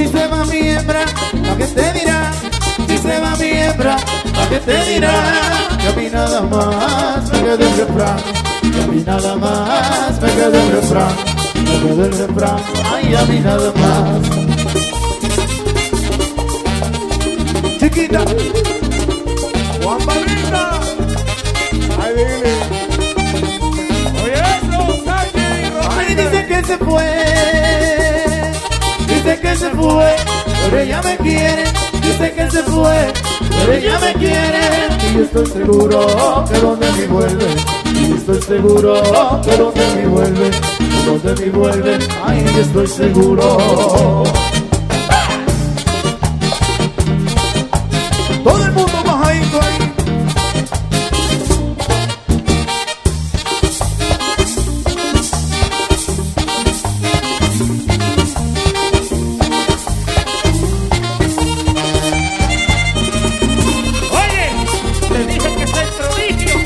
Si se va mi hembra, ¿a qué te dirá? Si se va mi hembra, ¿a qué te dirá? Que a mí nada más me queda el refrán. Que a mí nada más me queda el refrán. Me queda el refrán, ay, a mí nada más. Chiquita, Juan Pablita, ahí viene. Oye, Rosario y Rosario. ay, dice que se fue, dice que se fue, pero ella me quiere. Dice que se fue, pero ella me quiere. Y yo estoy seguro que donde me vuelve. Y yo estoy seguro que donde me vuelve. Donde me vuelve, ay, yo estoy seguro. Todo el mundo bajadito ahí. Oye, te dije que soy prodigio.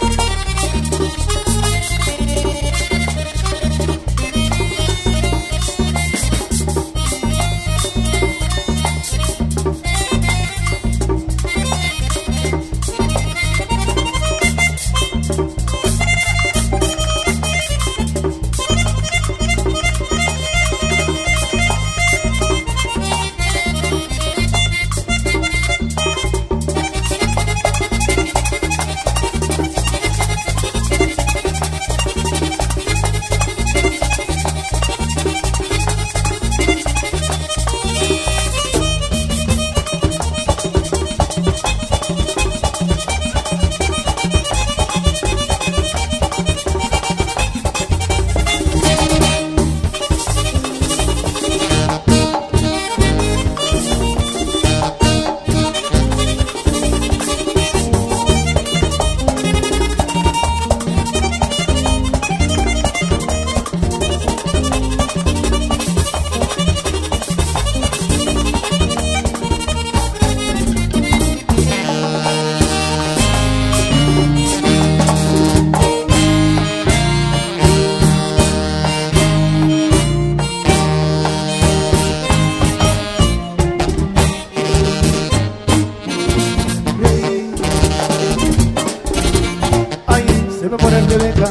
Se me pone Rebeca,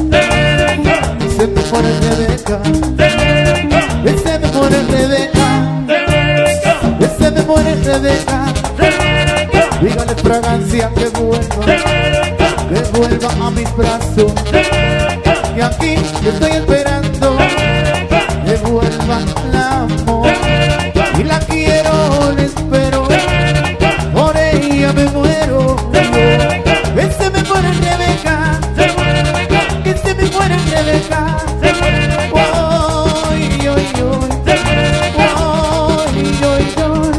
se me pone Rebeca, se me pone Rebeca, se me pone Rebeca. Dígale fragancia que vuelva a mis brazos. Y aquí yo estoy esperando que vuelva el amor. Y la quiero, la espero, por ella me muero. Se me pone Rebeca, que se me pone Rebeca. Oy, oy, oy, oy, oy, oy.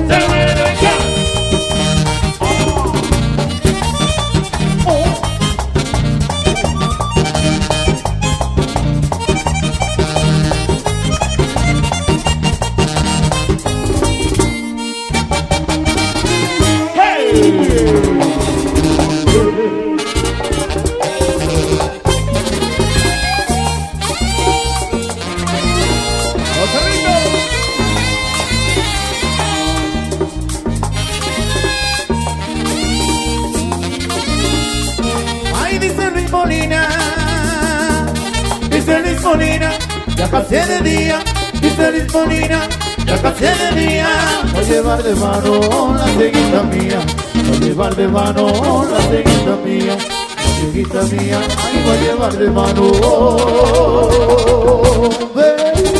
Ay, dice Luis Molina, ya casi es de día. Dice Luis Molina, ya casi es de día. Voy a llevar de mano la ceguita mía, voy a llevar de mano la ceguita mía, la ceguita mía. Ay, voy a llevar de mano, baby.